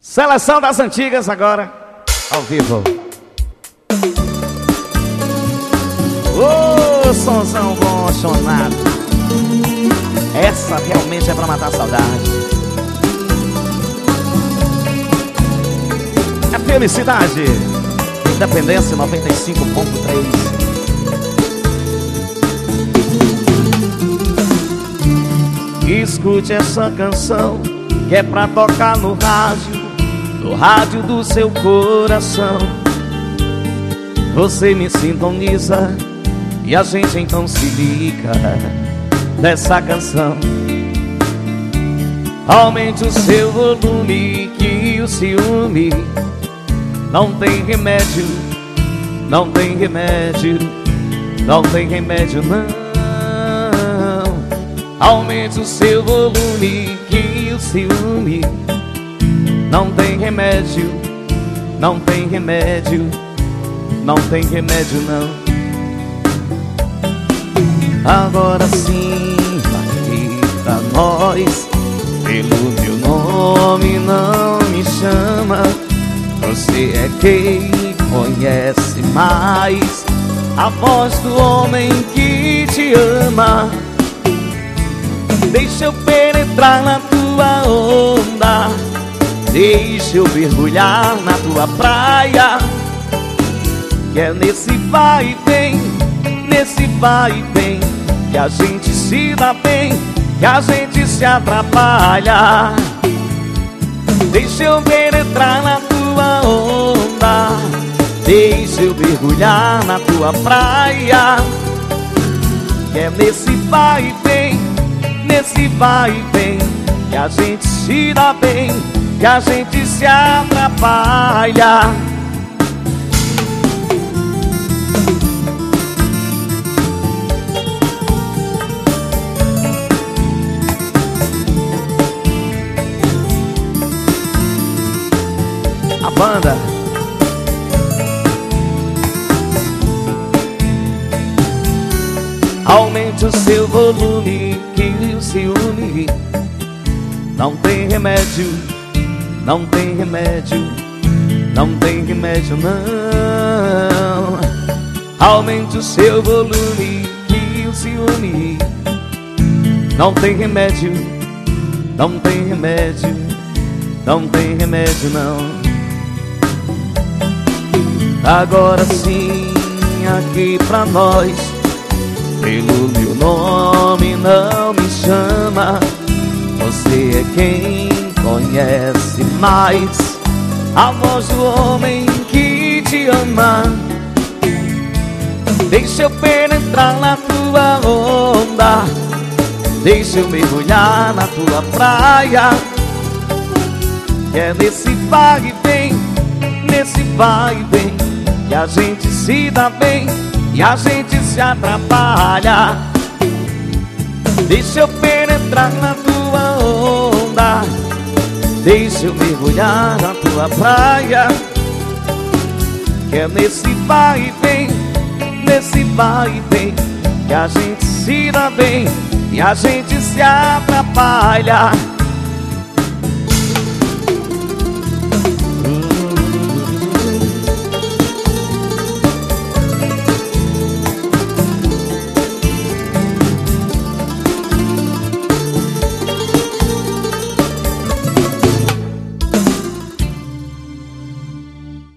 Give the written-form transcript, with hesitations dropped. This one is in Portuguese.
Seleção das antigas agora, ao vivo. Ô, sonzão bom, apaixonado. Essa realmente é pra matar a saudade. É felicidade. Independência 95.3. Escute essa canção que é pra tocar no rádio do seu coração. Você me sintoniza e a gente então se liga nessa canção. Aumente o seu volume que o ciúme não tem remédio, não tem remédio, não tem remédio não. Aumente o seu volume que o ciúme não tem remédio, não tem remédio, não tem remédio não. Agora sim, aqui pra nós, pelo meu nome não me chama. Você é quem conhece mais a voz do homem que te ama. Deixa eu penetrar na tua onda, deixa eu mergulhar na tua praia. Que é nesse vai e vem, nesse vai e vem, que a gente se dá bem, que a gente se atrapalha. Deixa eu penetrar na tua onda, deixa eu mergulhar na tua praia. Que é nesse vai e vem, nesse vai e vem, que a gente se dá bem, que a gente se atrapalha. A banda aumente o seu volume que o ciúme não tem remédio, não tem remédio, não tem remédio não. Aumente o seu volume que o ciúme não tem remédio, não tem remédio, não tem remédio não. Agora sim, aqui pra nós, pelo meu nome não me chama. Você é quem conhece mais a voz do homem que te ama. Deixa eu penetrar na tua onda, deixa eu mergulhar na tua praia. Que é nesse vai e vem, nesse vai e vem, que a gente se dá bem e a gente se atrapalha. Deixa eu penetrar na tua onda, deixa eu mergulhar na tua praia. Que é nesse vai e vem, nesse vai e vem, que a gente se dá bem e a gente se atrapalha.